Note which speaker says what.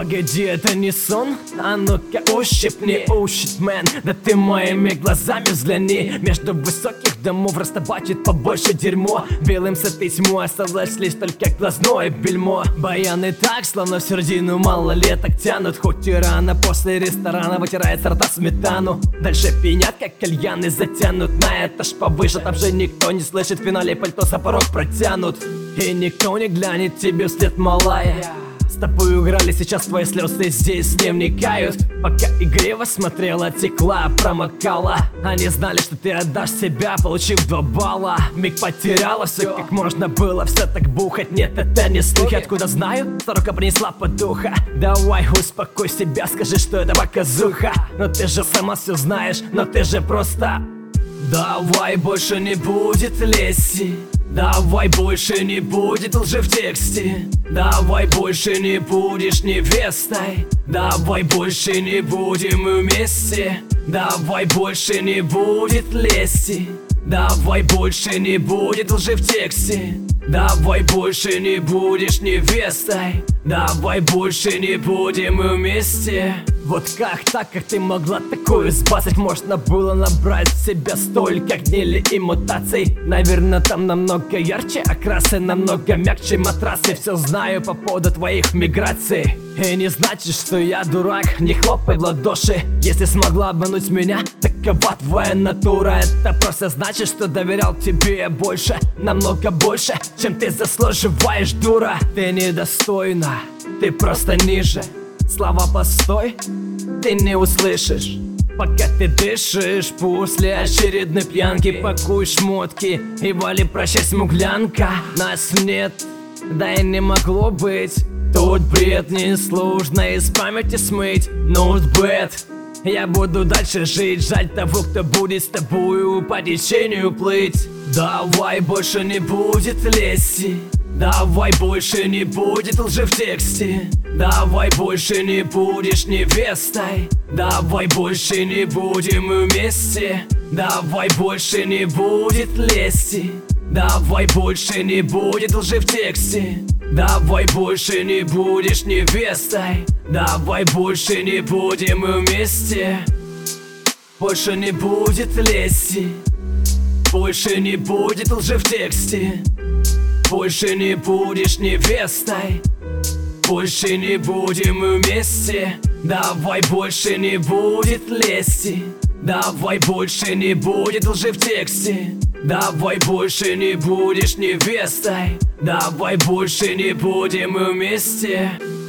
Speaker 1: Погоди, это не сон? А ну-ка ущипни, ущипмен. Да ты моими глазами взгляни. Между высоких домов растабачит побольше дерьмо. Белым с этой тьмой осталось лишь только глазное бельмо. Баяны так, словно в середину малолеток тянут. Хоть и рано, после ресторана вытирает с рта сметану. Дальше пьянят, как кальяны затянут на этаж повыше. Там же никто не слышит, в финале пальто за порог протянут. И никто не глянет тебе вслед, малая. С тобой играли, сейчас твои слезы здесь не вникают. Пока игриво смотрела, текла, промокала. Они знали, что ты отдашь себя, получив 2 балла. Миг потеряла все, как можно было все так бухать. Нет, это не слухи, откуда знаю? Старуха принесла подуха. Давай успокой себя, скажи, что это показуха. Но ты же сама все знаешь, но ты же просто... Давай больше не будет леси. Давай больше не будет лжи в тексте. Давай больше не будешь невестой. Давай больше не будем вместе. Давай больше не будет леси. Давай больше не будет лжи в тексте. Давай больше не будешь невестой. Давай больше не будем вместе. Вот как так, как ты могла такое сбазать? Можно было набрать в себя столько гнили и мутаций. Наверное, там намного ярче окрасы, намного мягче матрасы. Все знаю по поводу твоих миграций. И не значит, что я дурак, не хлопай в ладоши. Если смогла обмануть меня, такова твоя натура. Это просто значит, что доверял тебе больше, намного больше, чем ты заслуживаешь, дура. Ты недостойна, ты просто ниже. Слова постой, ты не услышишь. Пока ты дышишь, после очередной пьянки пакуй шмотки и вали, прощай, смуглянка. Нас нет, да и не могло быть. Тут бред несложно из памяти смыть. Not bad. Я буду дальше жить, жаль того, кто будет с тобою по течению плыть. Давай больше не будет леси. Давай больше не будет лжи в тексте. Давай больше не будешь невестой. Давай больше не будем вместе. Давай больше не будет лести. Давай больше не будет лжи в тексте. Давай больше не будешь невестой. Давай больше не будем вместе. Больше не будет лести. Больше не будет лжи в тексте. Больше не будешь невестой. Больше не будем вместе. Давай больше не будет лести. Давай больше не будет лжи в тексте. Давай больше не будешь невестой. Давай больше не будем вместе.